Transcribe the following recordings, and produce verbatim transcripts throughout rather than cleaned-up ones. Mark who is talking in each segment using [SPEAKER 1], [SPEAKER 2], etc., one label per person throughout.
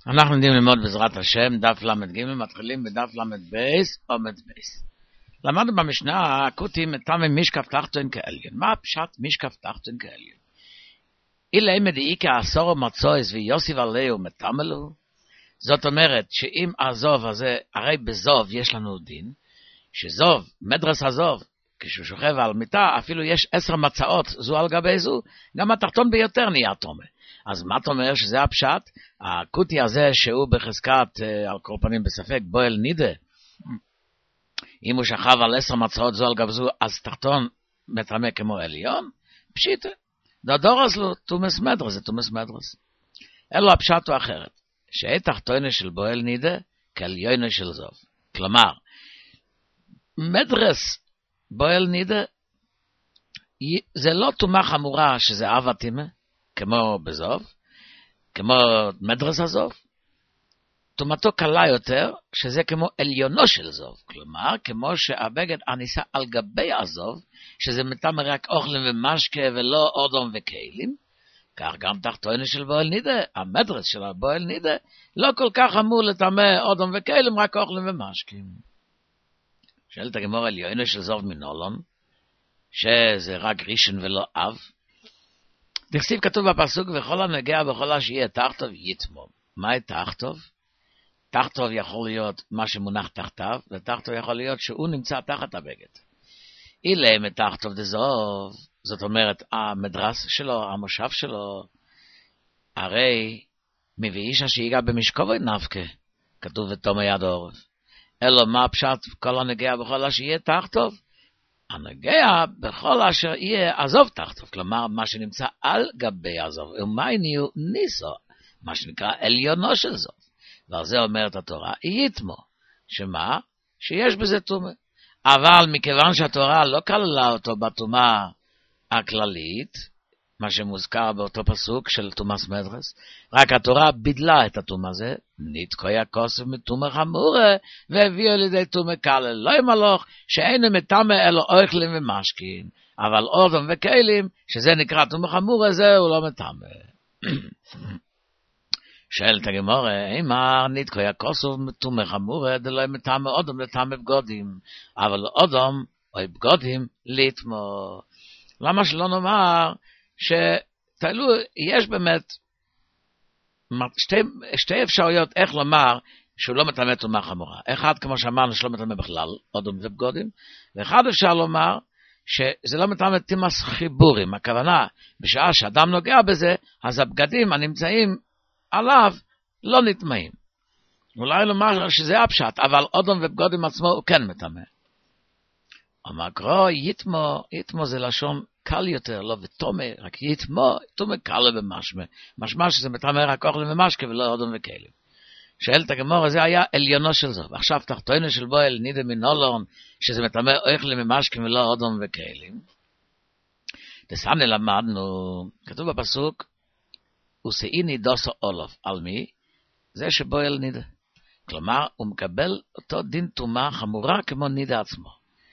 [SPEAKER 1] אנחנו יודעים ללמוד בעזרת השם, דף למד ג' מתחילים בדף למד בייס, עומד בייס. למדנו במשנה, הכותים מטעם משקף תחתון כעליון. מה הפשט משקף תחתון כעליון? אילה מדעי כעשור מצויס ויוסיף עליהו מטעמלו. זאת אומרת שאם הזוב הזה, הרי בזוב יש לנו דין, שזוב, מדרס הזוב, כשהוא שוכב על מיטה, אפילו יש עשר מצאות זו על גבי זו, גם התחתון ביותר נהיה תומה. אז מה אתה אומר שזה הפשט? הכותי הזה שהוא בחזקת, על כל פנים בספק, בועל נידה, אם הוא שכב על עשר מצאות זו על גבי זו, אז תחתון מטמא כמו עליון? פשיטה. דודורס לו, תומס מדרס, זה תומס מדרס. אלו הפשט הוא אחרת. שאי תחתונה של בועל נידה, כעליונה של זוב. כלומר, מדרס בועל נידה, זה לא תומה חמורה שזה אב התימה, כמו בזוב, כמו מדרס הזוב, תומתו קלה יותר, שזה כמו עליונו של זוב, כלומר, כמו שהבגד הניסה על גבי הזוב, שזה מטמא רק אוכלים ומשקה ולא אודום וכלים, כך גם תחתונה של בועל נידה, המדרס של הבועל נידה, לא כל כך אמור לטמא אודום וכלים, רק אוכלים ומשקים. שואלת הגמרא עליונו של זוב מנולון, שזה רק ראשון ולא אב, תכסיב כתוב בפסוק, וכל הנגע בכל השיהיה תחתוב יתמום. מה תחתוב? תחתוב יכול להיות מה שמונח תחתיו, ותחתוב יכול להיות שהוא נמצא תחת הבגד. אילה מתחתוב דזוב, זאת אומרת, המדרס שלו, המושב שלו, הרי מביא אישה שיגע במשקובוי נפקה, כתוב ותום יד עורף. אלו מה פשט כל הנגע בכל השיהיה תחתוב? הנגע בכל אשר יהיה עזוב תחתוב, כלומר מה שנמצא על גבי עזוב, ומייניו ניסו, מה שנקרא עליונו של זוב. ועל זה אומרת התורה, יתמו, שמה? שיש בזה תומה. אבל מכיוון שהתורה לא כללה אותו בתומה הכללית, מה שמוזכר באותו פסוק של תומאס מדרס, רק התורה בידלה את התומה הזה, נתקויה כוסף מתומה חמורה, והביאו לידי תומה קלה, לא ימלוך, שאינו מטמא אלו אוכלים ומשקים, אבל אודום וכלים, שזה נקרא תומה חמורה, זהו לא מטמא. שואלת הגמרא, אמר נתקויה כוסף מתומה חמורה, דלא מטמא אודום לטמא בגודים, אבל אודום או בגודים ליטמו. למה שלא נאמר, שתלו, יש באמת שתי, שתי אפשרויות איך לומר שהוא לא מטמא תומה חמורה. אחד, כמו שאמרנו, שלא מטמא בכלל, אודום ובגודים, ואחד אפשר לומר שזה לא מטמא תימס חיבורים. הכוונה, בשעה שאדם נוגע בזה, אז הבגדים הנמצאים עליו לא נטמאים. אולי לומר שזה הפשט, אבל אודום ובגודים עצמו הוא כן מטמא. המקרו, יתמו, יתמו זה לשון קל יותר, לא ותומה, רק יתמו, תומה קל במשמע. משמע שזה מטמא רק אוכלים ומשקה ולא אודום וכלים. שואלת הגמרא, זה היה עליונו של זוב. עכשיו תחתונה של בועל נידה מנולון, שזה מטמא אוכלים ומשקה ולא אודום וכלים. דסני למדנו, כתוב בפסוק, ושאיני דוסו אולוף. על מי? זה שבועל נידה. כלומר, הוא מקבל אותו דין תומה חמורה כמו נידה עצמו.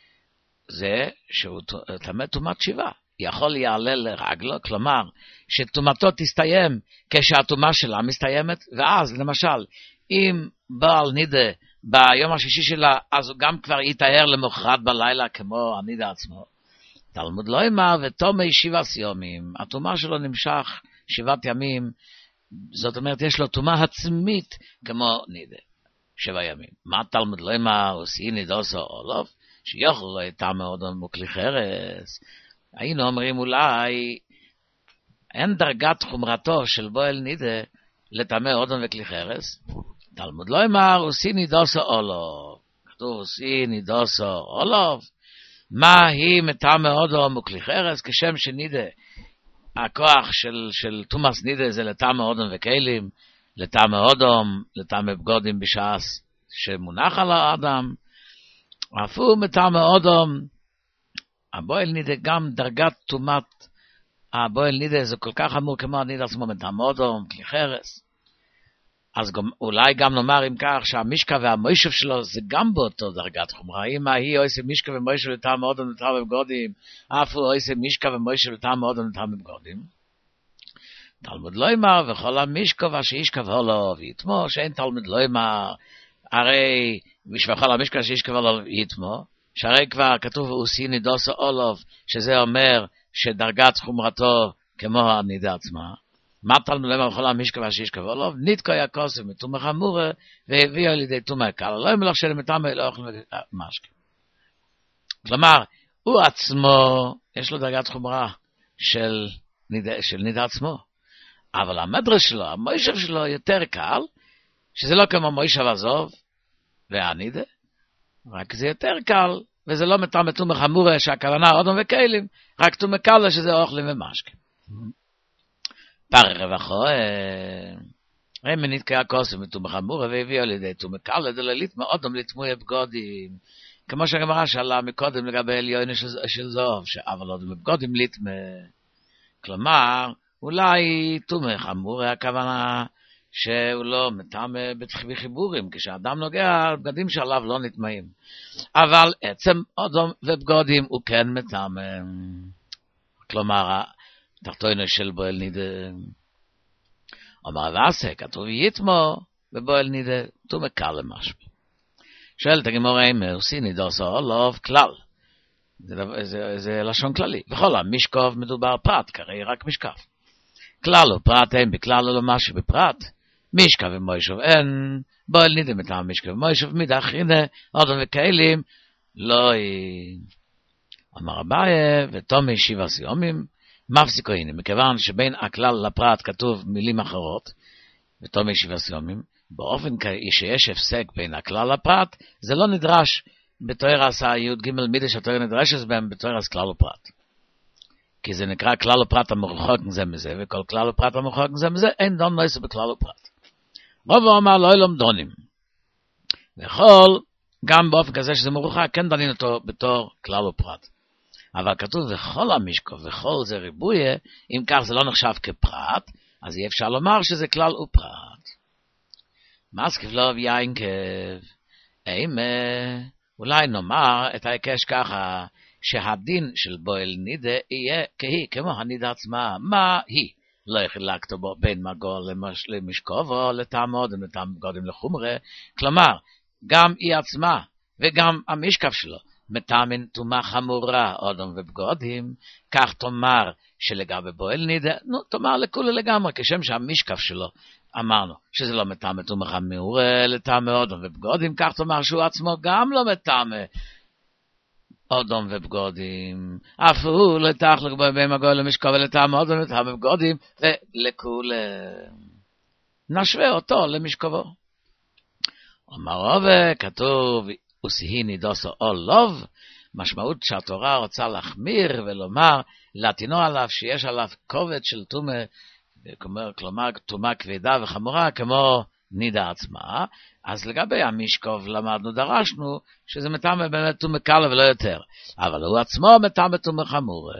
[SPEAKER 1] זה שהוא טמא תומת שיבה. יכול יעלה לרגלו, כלומר, שתומתו תסתיים כשהתומה שלה מסתיימת, ואז, למשל, אם בעל נידה ביום השישי שלה, אז הוא גם כבר יתאר למחרת בלילה כמו הנידה עצמו. תלמוד לא אמר, ותומי שבעה סיומים. התומה שלו נמשך שבעת ימים, זאת אומרת, יש לו תומה עצמית כמו נידה. שבע ימים. מה תלמוד לא אמר, ושאיני דוסו אולוף? שיוכל לא יטמא אודום וכלי חרס. היינו אומרים אולי אין דרגת חומרתו של בועל נידה לטמא אודום וכלי חרס. תלמוד לא אמר ושאיני דוסו אולוף. כתוב ושאיני דוסו אולוף. מה היא מטמא אודום וכלי חרס? כשם שנידה, הכוח של, של תומאס נידה זה לטמא אודום וכלים, לטמא אודום, לטמא בגודים בשעס שמונח על האדם. אפילו מטמא אודום, הבועל נידה גם דרגת תומת הבועל נידה זה כל כך אמור כמו הנידה עצמו מטמא אודום, כלי חרס. אז גם, אולי גם נאמר אם כך שהמשקע והמוישב שלו זה גם באותו דרגת חומרה. אם היא עושה משקע ומוישב לטמא אודום לטמא בגודים, אפילו עושה משקע ומוישב לטמא אודום לטמא בגודים. תלמוד לא אמר, וכל המשכב אשר ישכב הולו ויתמו, שאין תלמוד לא אמר, הרי וכל המשכב אשר ישכב הולו ויתמו, שהרי כבר כתוב עושי נידוסו אולוב, שזה אומר שדרגת חומרתו כמו הנידה עצמה. מה תלמוד לא אמר וכל המשכב אשר ישכב הולו, נתקו יקוסם מתומא חמורה, והביאו על ידי תומא קל, לא אמר לך שלמתמה לא אוכל משקה. כלומר, הוא עצמו, יש לו דרגת חומרה של נידה, של נידה עצמו. אבל המדרש שלו, המוישב שלו יותר קל, שזה לא כמו מוישב עזוב והנידה, רק זה יותר קל, וזה לא מתאם תומא חמורה שהכוונה אדם וכלים, רק תומא קלה שזה אוכלים ומשקים. פרק רווחו, הם נתקע כוסם מתומא חמורה והביאו לידי תומא קלה, דללית מאודם לתמוי בגודים, כמו שהגמרא שאלה מקודם לגבי עליון של, של זוב, אבל עוד בגודים לתמה, כלומר, אולי תומא חמורה הכוונה שהוא לא מטמא בחיבורים, כשאדם נוגע, בגדים שעליו לא נטמאים. אבל עצם אדם ובגדים הוא כן מטמא. כלומר, תחתינו של בועל נידה. אומר ועשה, כתוב יתמו ובועל נידה, תומא קל למשהו. שואלת הגמרא אמר, עושי נידוסו אולוב כלל. זה, זה, זה לשון כללי. בכל המשקוף מדובר פרט, כרי רק משקף. כלל או פרט אין, בכלל או לא משהו בפרט. משקף ומוישוב אין, בועל נידה מטעם משקף ומוישוב, מידה אחרינה, אדם וכאלים, לא היא. אמר אביי, ותומי שבעה סיומים, מפסיקו הנה, מכיוון שבין הכלל לפרט כתוב מילים אחרות, ותומי שבעה סיומים, באופן שיש הפסק בין הכלל לפרט, זה לא נדרש בתואר עשה י' ג' מידה שהתואר נדרשת בהם בתואר עשה כלל ופרט. כי זה נקרא כלל ופרט המרוחק זה מזה, וכל כלל ופרט המרוחק זה מזה, אין דון נעשה בכלל ופרט. רוב אמר לא אלום דונים. וכל, גם באופן כזה שזה מרוחק, כן דנים אותו בתור כלל ופרט. אבל כתוב וכל המשקוף, וכל זה ריבויה, אם כך זה לא נחשב כפרט, אז אי אפשר לומר שזה כלל ופרט. מסקיף לא ויין כב, אם אולי נאמר את ההיקש ככה, שהדין של בועל נידה יהיה כהי, כמו הנידה עצמה. מה היא? לא יחילקתו בו בין מגול למש, למשקובו, לטעמוד, לטעם בגודים לחומרה. כלומר, גם היא עצמה וגם המשקף שלו, מטעמין תומא חמורה, אדם ובגודים, כך תאמר שלגבי בועל נידה, נו, תאמר לכולי לגמרי, כשם שהמשקף שלו, אמרנו שזה לא מטעם תומא חמורה, לטעם אדם ובגודים, כך תאמר שהוא עצמו גם לא מטעם אדם ובגודים, אף הוא לא תחלק בו בין מגול למשקוב ולטעם אדם ולטעם ובגודים, ולכולי נשווה אותו למשקובו. אומר רבה, כתוב, ושהי נידוסו אולוב, משמעות שהתורה רוצה להחמיר ולומר, להתינו עליו שיש עליו כובד של תומא, כלומר תומא כבדה וחמורה כמו נידה עצמה. אז לגבי המשקוב למדנו, דרשנו שזה מטעם באמת תומא קלה ולא יותר, אבל הוא עצמו מטעם תומא חמורה.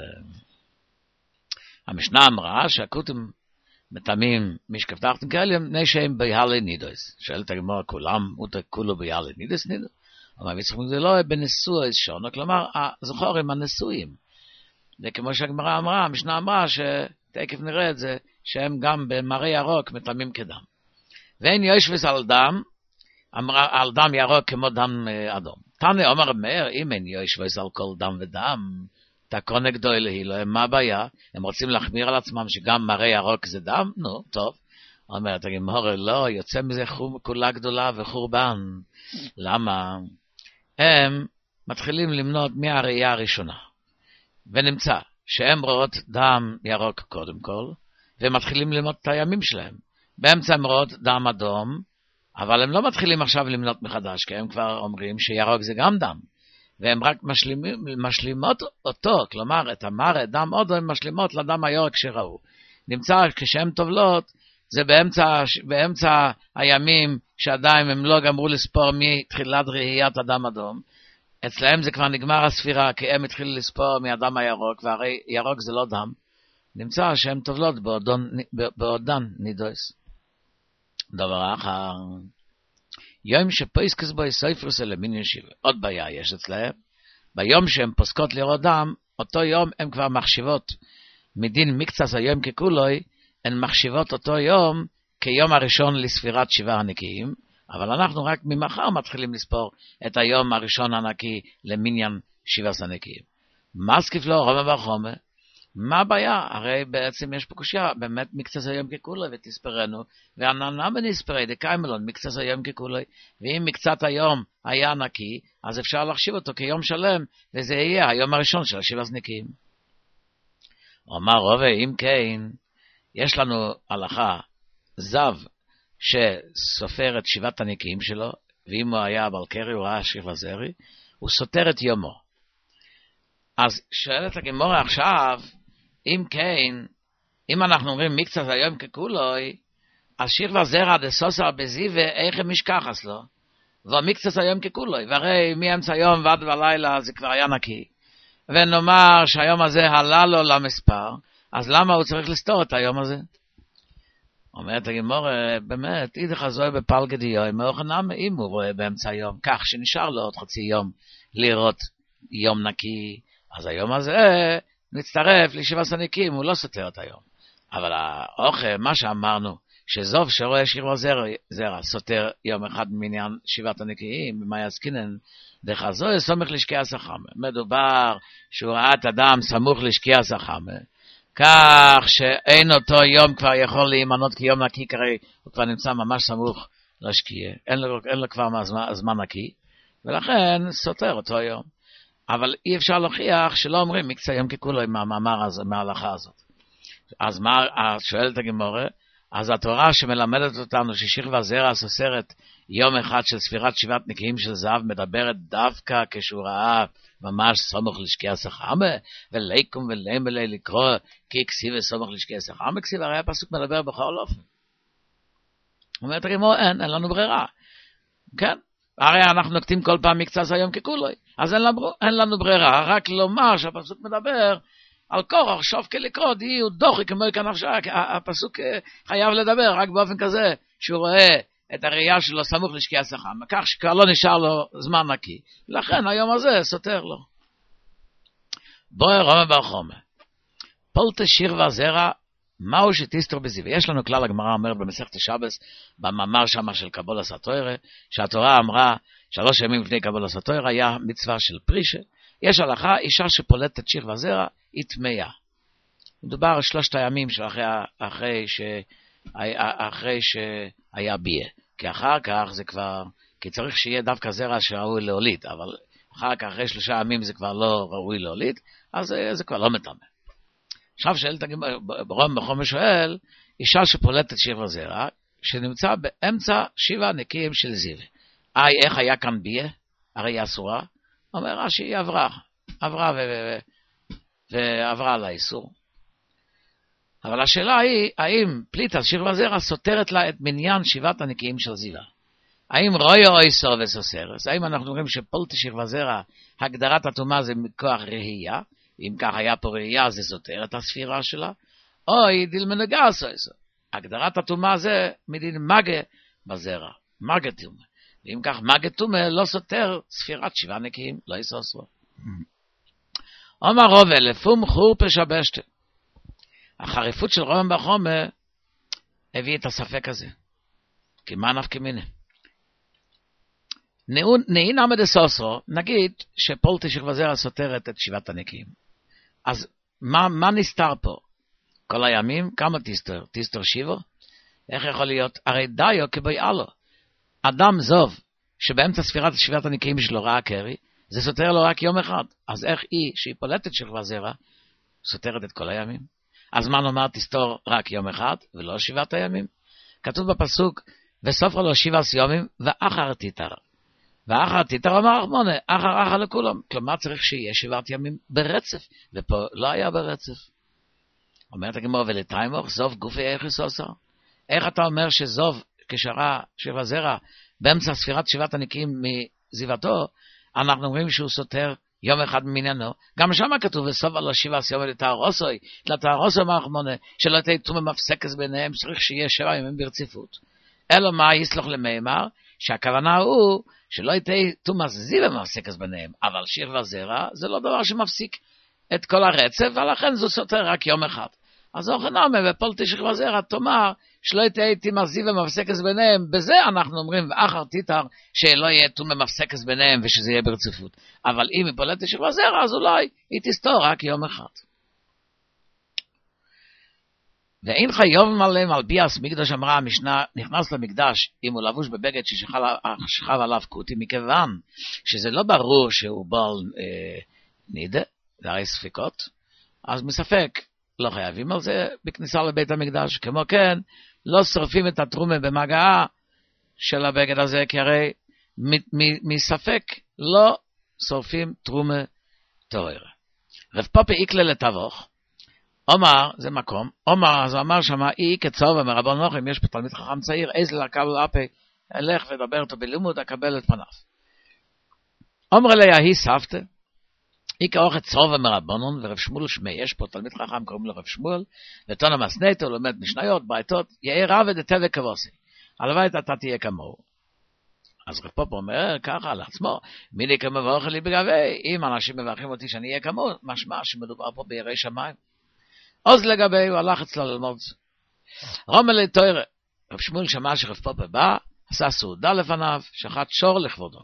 [SPEAKER 1] המשנה אמרה שהכותים מטעמים משקף תחתן כאלה מפני שהם ביאלי נידוס. שואלת הגמרא, כולם כולו ביאלי נידוס נידו? אבל מצחים זה לא בנשוא שונו, כלומר הזכורים הנשואים. וכמו שהגמרא אמרה, המשנה אמרה שתקף נראה את זה, שהם גם במראה ירוק מטעמים כדם. ואין יושבס על דם, אמרה על דם ירוק כמו דם אדום. תנא אומר מאיר, אם אין יושבס על כל דם ודם, תקון נגדו אלוהי לו, מה הבעיה? הם רוצים להחמיר על עצמם שגם מראה ירוק זה דם? נו, טוב. אומרת הגמרא, לא, יוצא מזה כולה גדולה וחורבן. למה? הם מתחילים למנות מהראייה הראשונה, ונמצא שהם רואות דם ירוק קודם כל, ומתחילים למנות את הימים שלהם. באמצע הם רואות דם אדום, אבל הם לא מתחילים עכשיו למנות מחדש, כי הם כבר אומרים שירוק זה גם דם, והם רק משלימים, משלימות אותו, כלומר את המראה, דם אדום, הם משלימות לדם הירוק שראו. נמצא כשהם טובלות, זה באמצע, באמצע הימים שעדיין הם לא גמרו לספור מתחילת ראיית אדם אדום. אצלהם זה כבר נגמר הספירה, כי הם התחילו לספור מאדם הירוק, והרי ירוק זה לא דם. נמצא שהם טובלות בעודן, בעודן נידוס. דבר אחר, יום שפויסקס בו ספרוס אלמין ישיבה. עוד בעיה יש אצלהם. ביום שהם פוסקות לראות דם, אותו יום הם כבר מחשיבות מדין מקצת היום ככולוי, הן מחשיבות אותו יום כיום הראשון לספירת שבעה הנקיים, אבל אנחנו רק ממחר מתחילים לספור את היום הראשון הנקי למניין שבעה הנקיים. מסקיף לו רומא וחומא, מה הבעיה? הרי בעצם יש פה קושיה, באמת מקצת היום ככולי ותספרנו, ועננה בנספרי דקיימלון מקצת היום ככולי, ואם מקצת היום היה נקי, אז אפשר להחשיב אותו כיום שלם, וזה יהיה היום הראשון של השבעה נקיים. אומר רובה, אם כן, יש לנו הלכה, זב שסופר את שבעת הנקיים שלו, ואם הוא היה בלקרי, הוא ראה שבע זרי, הוא סותר את יומו. אז שואלת הגמורה עכשיו, אם כן, אם אנחנו אומרים מקצת היום ככולוי, אז שכבה זרע דסוסר בזיווה, איך הם משכחס לו? ומקצת היום ככולוי, והרי מאמצע היום ועד בלילה זה כבר היה נקי. ונאמר שהיום הזה עלה לו למספר, אז למה הוא צריך לסתור את היום הזה? אומרת הגמורה, באמת, אידך זוהי בפלגי יום, מאוכנם אם הוא רואה באמצע היום, כך שנשאר לו עוד חצי יום לראות יום נקי, אז היום הזה מצטרף לשבעה הנקיים, הוא לא סותר את היום. אבל האוכל, מה שאמרנו, שזוב שרואה שכבה זרע, זרע סותר יום אחד ממניין שבעת הנקיים, במה יזקינן, דרך זוהי סומך לשקיע סחמה. מדובר שהוא ראה את אדם סמוך לשקיע סחמה, כך שאין אותו יום כבר יכול להימנות כיום נקי, כרי הוא כבר נמצא ממש סמוך לשקיע, אין לו, אין לו כבר הזמן, הזמן נקי, ולכן סותר אותו יום. אבל אי אפשר להוכיח שלא אומרים מקצה יום ככולוי מהמאמר הזה, מההלכה הזאת. אז מה שואלת הגמורה? אז התורה שמלמדת אותנו ששכבה זרע סוסרת יום אחד של ספירת שבעת נקיים של זהב, מדברת דווקא כשהוא ראה ממש סמוך לשקיע סחמה, וליקום ולמלי לקרוא כי כסיב וסמוך לשקיע סחמה, כסיב הרי הפסוק מדבר בכל אופן. אומרת הגמורה, אין, אין לנו ברירה. כן? הרי אנחנו נוקטים כל פעם מקצת היום ככולוי, אז אין לנו, אין לנו ברירה, רק לומר שהפסוק מדבר על קורח, שוף כלקרוא, דיהו דוחי כמו כאן עכשיו, הפסוק חייב לדבר רק באופן כזה, שהוא רואה את הראייה שלו סמוך לשקיע סחמה, כך שכבר לא נשאר לו זמן נקי, לכן היום הזה סותר לו. בואי רומא בר חומא, פולטה שכבה זרע, מהו שתסתור בזיווה? יש לנו כלל, הגמרא אומרת במסכת שבס, במאמר שמה של קבולת התורה, שהתורה אמרה, שלוש ימים לפני קבולת התורה, היה מצווה של פרישה, יש הלכה, אישה שפולטת שכבה זרע, היא טמאה. מדובר על שלושת הימים של אחרי, אחרי, ש, אחרי שהיה ביה, כי אחר כך זה כבר, כי צריך שיהיה דווקא זרע שראוי להוליד, אבל אחר כך אחרי שלושה ימים זה כבר לא ראוי להוליד, אז זה, זה כבר לא מטמא. עכשיו שאלת ברום בחומש שואל, אישה שפולטת שכבה זרע, שנמצא באמצע שבעה נקיים של זיווה. איי, איך היה כאן ביה? הרי היא אסורה. אומר רש"י, היא עברה, עברה ו... ו... ועברה על האיסור. אבל השאלה היא, האם פליטת שכבה זרע סותרת לה את מניין שבעת הנקיים של זיווה? האם רואי או איסור וסוסרס? האם אנחנו אומרים שפולטת שכבה זרע, הגדרת הטומאה זה מכוח ראייה, אם כך היה פה ראייה, זה סותר את הספירה שלה, או היא דילמנגה סויסו. הגדרת הטומאה זה מדין מגה בזרע, מגה טומאה. ואם כך מגה טומאה לא סותר ספירת שבעה נקיים, לא יסוסו. אומר רובה, לפום חור פשבשת. החריפות של רומא בר חומא הביא את הספק הזה. כי מה נפקא מינה? נהין עמד הסוסו, נגיד שפולטה שכבה זרע סותרת את שבעת הנקיים. אז מה, מה נסתר פה? כל הימים? כמה תסתר? תסתר שבע? איך יכול להיות? הרי דיו כבויאלו. אדם זוב, שבאמצע ספירת שבעת הנקיים שלו ראה קרי, זה סותר לו רק יום אחד. אז איך היא, שהיא פולטת שכבה זרע, סותרת את כל הימים? אז מה נאמר תסתור רק יום אחד, ולא שבעת הימים? כתוב בפסוק, וסופר לו שבעה סיומים, ואחר תיתר. ואחר תיתר אמר מונה, אחר אחר לכולם. כלומר צריך שיהיה שבעת ימים ברצף, ופה לא היה ברצף. אומרת הגמרא, ולתיימוך זוב גופי איך יסוסר? איך אתה אומר שזוב כשרה שכבה זרע באמצע ספירת שבעת הנקיים מזיוותו, אנחנו אומרים שהוא סותר יום אחד ממניינו. גם שם כתוב, וסוף על השבעה סיומת לתארוסוי, לתארוסוי מרחמונה, שלא תהיה תומא מפסקס ביניהם, צריך שיהיה שבעה ימים ברציפות. אלא מה יסלח למימר, שהכוונה הוא שלא תהיה תומא זיווה מפסקס ביניהם, אבל שכבה זרע זה לא דבר שמפסיק את כל הרצף, ולכן זה סותר רק יום אחד. אז אוכנומה בפולטי שכבה זרע, תאמר, שלא תהייתי מזיב ומפסקס ביניהם, בזה אנחנו אומרים, ואחר תיתר, שלא יהיה תומה מפסקס ביניהם, ושזה יהיה ברציפות. אבל אם היא פולטי שכבה זרע, אז אולי היא תסתור רק יום אחד. ואין חייב מלא מלביאס מקדש, אמרה המשנה, נכנס למקדש, אם הוא לבוש בבגד ששכב עליו קוטי, מכיוון שזה לא ברור שהוא בעל אה, נידה, זה הרי ספיקות, אז מספק, לא חייבים על זה בכניסה לבית המקדש. כמו כן, לא שורפים את התרומה במגעה של הבגד הזה, כי הרי מספק לא שורפים תרומה תוארה. רב פופי איקלה לתבוך, אומר, זה מקום, אומר, אז הוא אמר שמה, אי כצור ומרבון נוחם, יש פה תלמיד חכם צעיר, איזה לקבל אפי, אלך ודבר אותו בלימוד, אקבל את פניו. אומר אליה, היא סבתא, אי כאורך צור ומרבונון, ורב שמואל שמי, יש פה תלמיד חכם, קוראים לו רב שמואל, ותונה מסנטו, לומד משניות, בעיתות, יהיה רב ודתה וכבוסי, הלוואי אתה תהיה כמוהו. אז רב פופ אומר ככה לעצמו, מיני כמבורך לי בגבי, אם אנשים מברכים אותי שאני אהיה כמוהו, משמע שמדובר פה בירי שמיים. אז לגבי, הוא הלך אצלו ללמוד. רומלי תוירה, רב שמואל שמע שרב פופ בא, עשה סעודה לפניו, שחט שור לכבודו.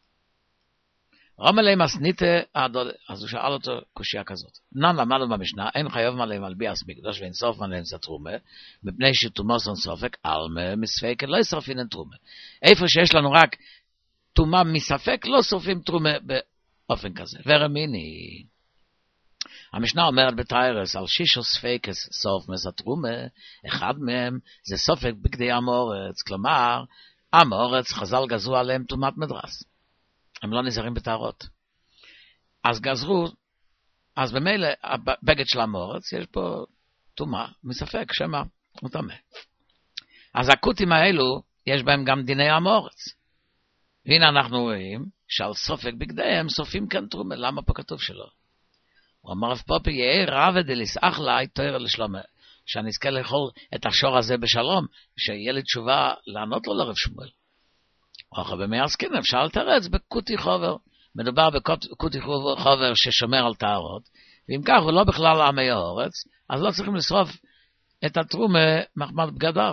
[SPEAKER 1] רומלי מסניתה, אז הוא שאל אותו קושיה כזאת. נן למדנו במשנה, אין חייב מלא מלביאס מקדוש, ואין סוף מלא תרומה, מפני שתומוס אין סופק, על מספק, לא ישרפין אין תרומה. איפה שיש לנו רק תומה מספק, לא שורפים תרומה באופן כזה. ורמיני, המשנה אומרת בתיירס, על שישו ספקס סוף מסתרומה, אחד מהם זה סופק בגדי המורץ, כלומר, המורץ חז"ל גזרו עליהם תומת מדרס. הם לא נזהרים בתארות. אז גזרו, אז במילא, הבגד של המורץ, יש פה תומה, מספק, שמה, הוא תמה. אז הקוטים האלו, יש בהם גם דיני המורץ. והנה אנחנו רואים, שעל סופק בגדיהם, סופים כאן תרומה, למה פה כתוב שלא? הוא אמר רב פופי, יהיה רב דליסח לה, תויר לשלומה, שאני אזכה לאכול את השור הזה בשלום, שיהיה לי תשובה לענות לו לרב שמואל. אוכל במי עסקין, אפשר לתרץ בקוטי חובר. מדובר בקוטי חובר ששומר על טהרות, ואם כך הוא לא בכלל עמי האורץ, אז לא צריכים לשרוף את התרומה מחמד בגדיו.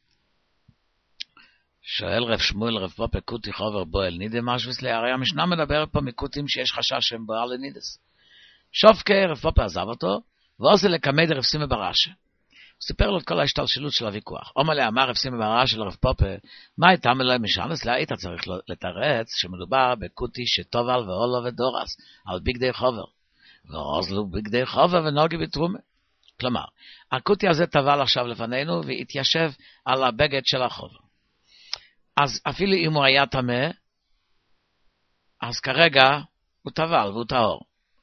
[SPEAKER 1] שואל רב שמואל, רב פופי, קוטי חובר בועל נידה משוויס לי, הרי המשנה מדברת פה מקוטים שיש חשש שהם בועל לנידס. שופקי רב פופי עזב אותו, ועושה לקמי דרב סימא ברש"י. הוא סיפר לו את כל ההשתלשלות של הוויכוח. אומר לי, אמר רב סימא ברש"י של רב פופי, מה הייתה מלא משנס? לא היית צריך לתרץ שמדובר בקוטי שטובל ואולו ודורס, על בגדי חובר. ואוזלו בגדי חובר ונוגי בתרומה. כלומר, הקוטי הזה טבל עכשיו לפנינו, והתיישב על הבגד של החובר. אז אפילו אם הוא היה טמא, אז כרגע הוא טבל והוא טהור.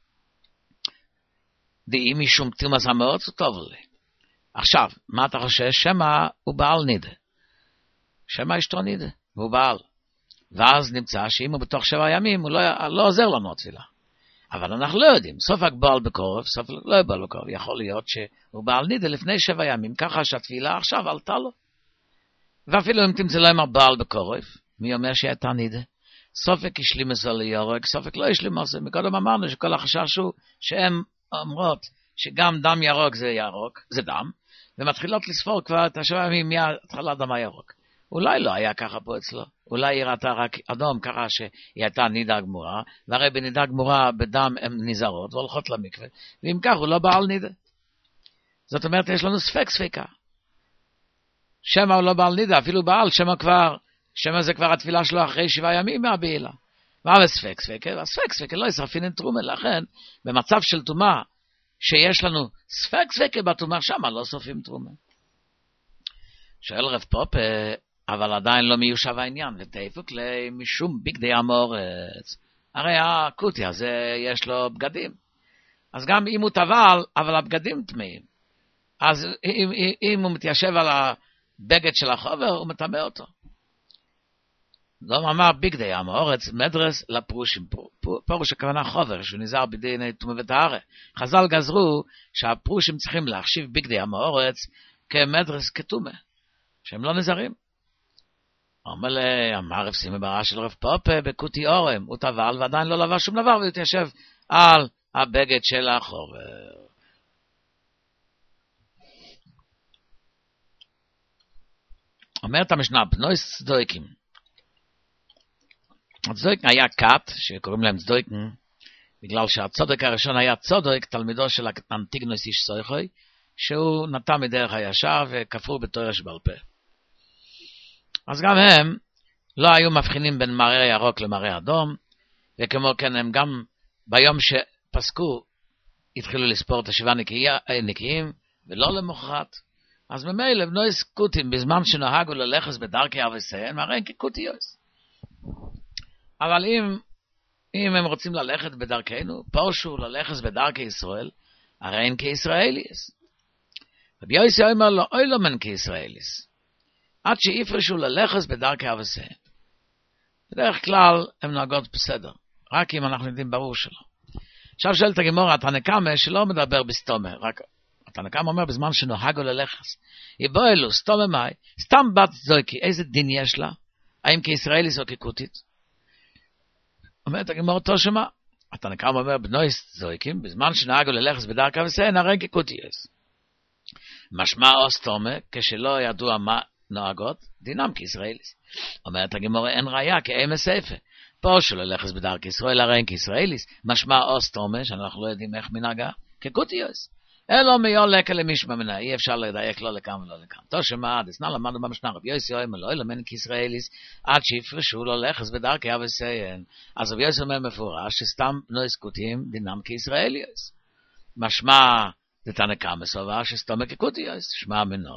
[SPEAKER 1] דאי משום תומס המורץ הוא טוב לי. עכשיו, מה אתה חושב? שמה הוא בעל נידה. שמה אשתו נידה, והוא בעל. ואז נמצא שאם הוא בתוך שבע ימים, הוא לא, לא עוזר לנו התפילה. אבל אנחנו לא יודעים. סוף בעל בקורב, סוף לא בעל בקורב. יכול להיות שהוא בעל נידה לפני שבע ימים, ככה שהתפילה עכשיו עלתה לו. ואפילו אם תמצא להם בעל בקורב, מי אומר שהייתה נידה? סופק השלים את זה ליורק, סופק לא השלים את זה. מקודם אמרנו שכל החשש הוא שהן אומרות שגם דם ירוק זה ירוק, זה דם, ומתחילות לספור כבר את השבע ימים מהתחלת דם הירוק. אולי לא היה ככה פה אצלו, אולי היא ראתה רק אדום, ככה שהיא הייתה נידה גמורה, והרי בנידה גמורה בדם הן נזהרות והולכות למקווה, ואם כך הוא לא בעל נידה. זאת אומרת, יש לנו ספק ספקה. שמה הוא לא בעל נידה, אפילו בעל, שמה כבר, שמה זה כבר התפילה שלו אחרי שבעה ימים מהבעילה. מה בספק ספקה? הספק ספקה לא ישרפין את תרומה, לכן במצב של תומה, שיש לנו ספק ספקה בתומה, שמה לא שורפים תרומה. שואל רב פופ, אבל עדיין לא מיושב העניין, ותאפוק לי משום בגדי המורץ. הרי הקוטי הזה יש לו בגדים. אז גם אם הוא טבל, אבל הבגדים טמאים. אז אם, אם הוא מתיישב על הבגד של החובר, הוא מטמא אותו. לא אמר בגדי המורץ, מדרס לפרושים. פרוש הכוונה חובר, שהוא נזהר בדיני תומה וטהרה. חז"ל גזרו שהפרושים צריכים להחשיב בגדי המורץ כמדרס כתומה. שהם לא נזהרים. אומר לי, אמר רב סימא ברש"י של רב פופי בקוטי אורם, הוא טבל ועדיין לא לבש שום דבר, והתיישב על הבגד של החובר. אומרת המשנה, בנויס צדויקים. הצדויקים היה כת, שקוראים להם צדויקים, בגלל שהצודק הראשון היה צודק, תלמידו של אנטיגנוס איש סויכוי, שהוא נטע מדרך הישר וכפור בתורה שבעל פה. אז גם הם לא היו מבחינים בין מראה ירוק למראה אדום, וכמו כן הם גם ביום שפסקו, התחילו לספור את השבעה נקיים, ולא למחרת. אז ממילא בנוי סקוטים, בזמן שנהגו ללכת בדרכי אבסיין, הרי כקוטיוס. אבל אם, אם הם רוצים ללכת בדרכנו, פרשו ללכת בדרכי ישראל, הרי אין כישראליס. רבי יוסי אומר לו, אוי לא מן כישראליס. עד שיפרשו ללכת בדרכי אבסיין. בדרך כלל הם נוהגות בסדר, רק אם אנחנו יודעים ברור שלא. עכשיו שואלת הגמרא, התנא קמא שלא מדבר בסתומה, רק התנא קמא אומר בזמן שנוהגו ללכת. יבוא אלו, סתומה מאי, סתם בת זויקי, איזה דין יש לה? האם כישראליס או כקוטית? אומרת הגמרא תושמה, התנא קמא אומר בנוי זויקים, בזמן שנוהגו ללכת בדרכי אבסיין, הרי כקוטיוס. משמע או סתומה, כשלא ידוע מה נוהגות, דינם כישראליס. אומרת הגמרא, אין ראיה כאמס ספר. פה שלא ללכת בדרכי ישראל, הרי אין כישראליס. משמע או סתומה, שאנחנו לא יודעים איך מנהגה, כקוטיוס. אלו מיולק למשמע מנה, אי אפשר לדייק לא לכאן ולא לכאן. תושמה, דסנה למדנו במשנה, רבי יוסי אומר, לא ילמן כישראליס, עד שיפרשו לא ללכת בדרכי אבסיין. אז רבי יוסי אומר מפורש, שסתם בנוי סקוטים דינם כישראליס. משמע, תנא קמא סובר שסתומה כקוטיוס, שמע מנו.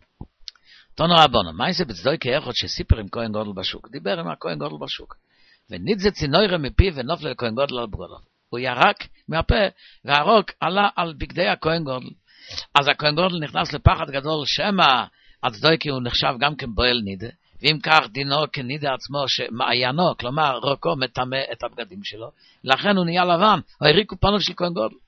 [SPEAKER 1] תנו רבנו, מה זה בצדוי כאחד שסיפר עם כהן גודל בשוק? דיבר עם הכהן גודל בשוק. ונידזה צינוירה מפי ונופל לכהן גודל על בגודל. הוא ירק מהפה, והרוק עלה על בגדי הכהן גודל. אז הכהן גודל נכנס לפחד גדול, שמה הצדוי כי הוא נחשב גם כבועל נידה, ואם כך דינו כנידה עצמו שמעיינו, כלומר רוקו מטמא את הבגדים שלו, לכן הוא נהיה לבן, הוא הריקו פנו של כהן גודל.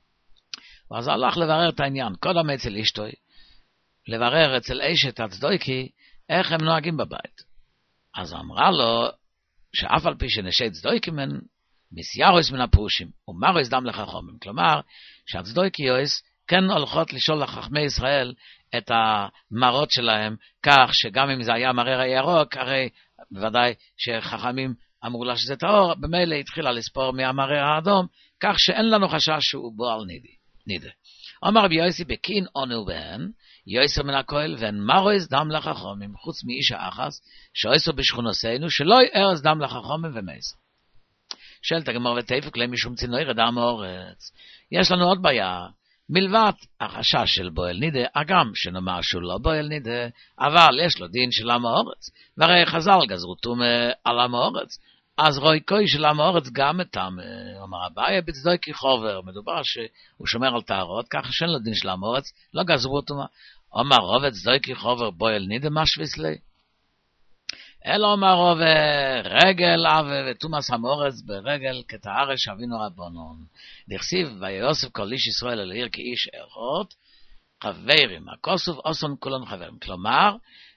[SPEAKER 1] אז הלך לברר את העניין, קודם אצל אשתוי, לברר אצל אשת הצדויקי, איך הם נוהגים בבית. אז אמרה לו, שאף על פי שנשי צדויקים הם, מסיירוס מן הפרושים, ומרוס דם לחכמים. כלומר, שהצדויקיות כן הולכות לשאול לחכמי ישראל את המרות שלהם, כך שגם אם זה היה מראה ירוק, הרי בוודאי שחכמים אמרו לה שזה טהור, במילא התחילה לספור מהמראה האדום, כך שאין לנו חשש שהוא בועל נידה. אמר רבי יוסי בקין עונו בהן, יויסר מן הכהל, ואין מרוס דם לחכמים, חוץ מאיש האחס, שאויסר בשכונותינו, שלא יארז דם לחכמים ומייסר. שואלת הגמרא ותפק להם משום צינוירא דם האורץ. יש לנו עוד בעיה, מלבד החשש של בועל נידה, אגם שנאמר שהוא לא בועל נידה, אבל יש לו דין של עם האורץ, והרי חז"ל גזרו טומאה על עם האורץ, אז רואי קוי של עם האורץ גם אתם, אומר אביי בצדויקי חובר, מדובר שהוא שומר על טהרות, ככה שאין לו דין של עם האורץ, לא גזרו טומאה. אומר רוב צדויקי חובר בועל נידה משוויס לי. אלא אומר רוב רגל אבה ותומאס המורץ ברגל כתארש אבינו רבונון. דכסיב ויוסף כל איש ישראל אל העיר כאיש איכות, חברים, הכוסוף אוסון כולן חברים. כלומר,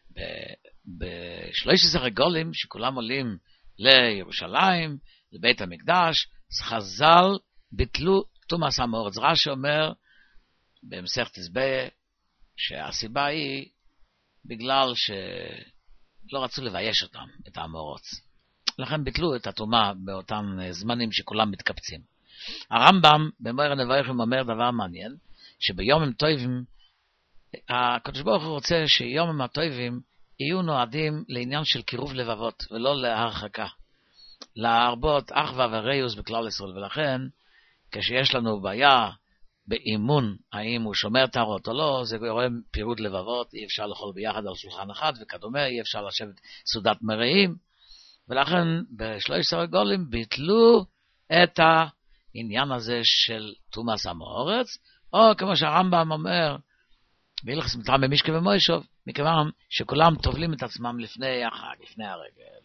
[SPEAKER 1] בשלוש עשרה גולים שכולם עולים לירושלים, לבית המקדש, חז"ל ביטלו תומאס המורץ. רש"י אומר במסכת סביה שהסיבה היא בגלל ש לא רצו לבייש אותם, את האמורוץ. לכן ביטלו את הטומאה באותם זמנים שכולם מתקפצים. הרמב"ם במורה נבוכים אומר דבר מעניין, שביום הם טובים, הקדוש ברוך הוא רוצה שיום הם הטובים יהיו נועדים לעניין של קירוב לבבות, ולא להרחקה. להרבות אחווה וריוס בכלל ישראל, ולכן כשיש לנו בעיה באימון, האם הוא שומר טהרות או לא, זה גורם פירוד לבבות, אי אפשר לאכול ביחד על שולחן אחד וכדומה, אי אפשר לשבת סעודת מרעים, ולכן בשלוש עשרה גולים ביטלו את העניין הזה של תומאס המאורץ, או כמו שהרמב"ם אומר, בהלכות מלחמה במשקה ומוישוב, מכיוון שכולם טובלים את עצמם לפני החג, לפני הרגל.